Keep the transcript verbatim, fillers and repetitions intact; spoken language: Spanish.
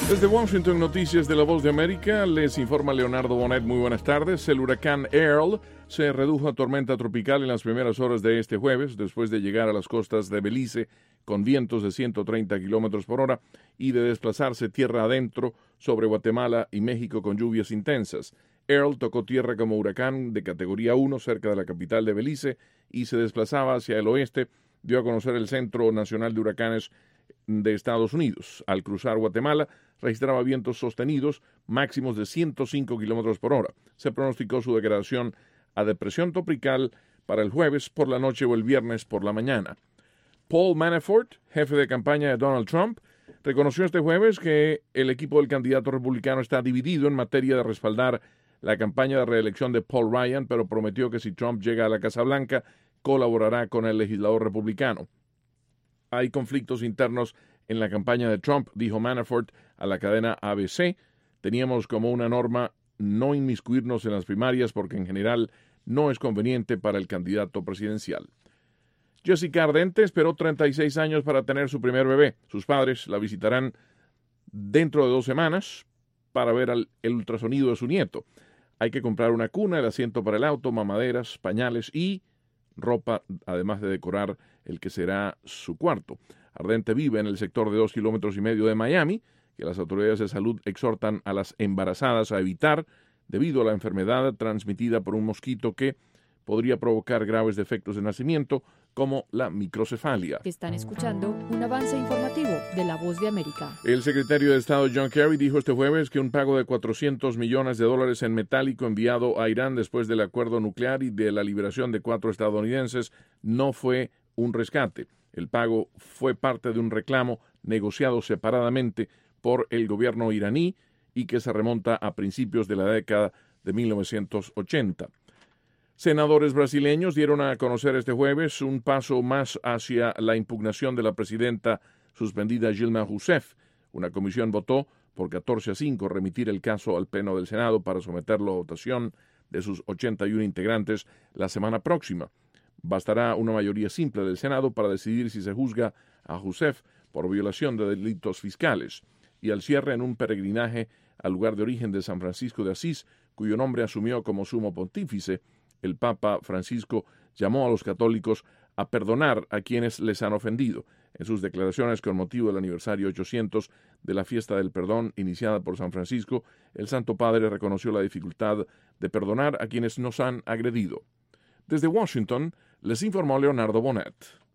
Desde Washington, Noticias de la Voz de América, les informa Leonardo Bonet. Muy buenas tardes. El huracán Earl se redujo a tormenta tropical en las primeras horas de este jueves, después de llegar a las costas de Belice con vientos de ciento treinta kilómetros por hora y de desplazarse tierra adentro sobre Guatemala y México con lluvias intensas. Earl tocó tierra como huracán de categoría uno cerca de la capital de Belice y se desplazaba hacia el oeste, dio a conocer el Centro Nacional de Huracanes de Estados Unidos. Al cruzar Guatemala, registraba vientos sostenidos máximos de ciento cinco kilómetros por hora. Se pronosticó su degradación a depresión tropical para el jueves por la noche o el viernes por la mañana. Paul Manafort, jefe de campaña de Donald Trump, reconoció este jueves que el equipo del candidato republicano está dividido en materia de respaldar la campaña de reelección de Paul Ryan, pero prometió que si Trump llega a la Casa Blanca, colaborará con el legislador republicano. Hay conflictos internos en la campaña de Trump, dijo Manafort a la cadena A B C. Teníamos como una norma no inmiscuirnos en las primarias porque en general no es conveniente para el candidato presidencial. Jessica Ardente esperó treinta y seis años para tener su primer bebé. Sus padres la visitarán dentro de dos semanas para ver al, el ultrasonido de su nieto. Hay que comprar una cuna, el asiento para el auto, mamaderas, pañales y ropa, además de decorar el que será su cuarto. Ardente vive en el sector de dos kilómetros y medio de Miami, que las autoridades de salud exhortan a las embarazadas a evitar debido a la enfermedad transmitida por un mosquito que podría provocar graves defectos de nacimiento como la microcefalia. Están escuchando un avance informativo de La Voz de América. El secretario de Estado John Kerry dijo este jueves que un pago de cuatrocientos millones de dólares en metálico enviado a Irán después del acuerdo nuclear y de la liberación de cuatro estadounidenses no fue un rescate. El pago fue parte de un reclamo negociado separadamente por el gobierno iraní y que se remonta a principios de la década de mil novecientos ochenta. Senadores brasileños dieron a conocer este jueves un paso más hacia la impugnación de la presidenta suspendida Dilma Rousseff. Una comisión votó por catorce a cinco remitir el caso al Pleno del Senado para someterlo a votación de sus ochenta y uno integrantes la semana próxima. Bastará una mayoría simple del Senado para decidir si se juzga a Rousseff por violación de delitos fiscales. Y al cierre, en un peregrinaje al lugar de origen de San Francisco de Asís, cuyo nombre asumió como sumo pontífice, el Papa Francisco llamó a los católicos a perdonar a quienes les han ofendido. En sus declaraciones con motivo del aniversario ochocientos de la fiesta del perdón iniciada por San Francisco, el Santo Padre reconoció la dificultad de perdonar a quienes nos han agredido. Desde Washington, les informó Leonardo Bonet.